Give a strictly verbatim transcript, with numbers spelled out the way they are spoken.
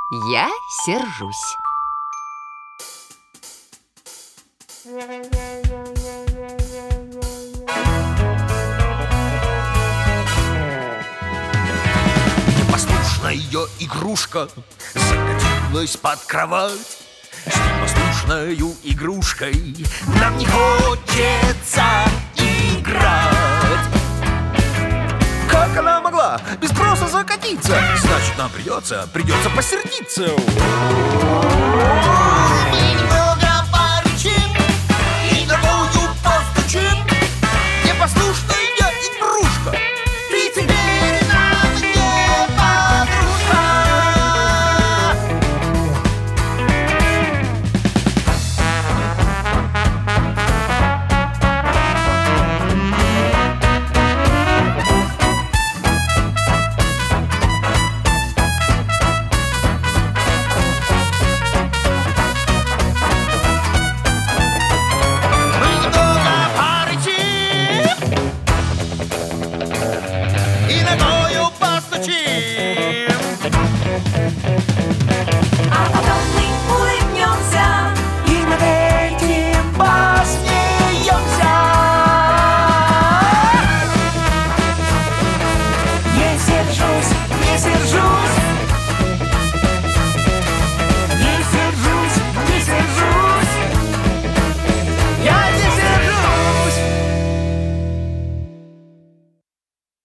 Я сержусь. Непослушная игрушка закатилась под кровать. С непослушною игрушкой нам не хочется играть. Как она могла без спроса закатиться? Значит, нам придется, придется посердиться.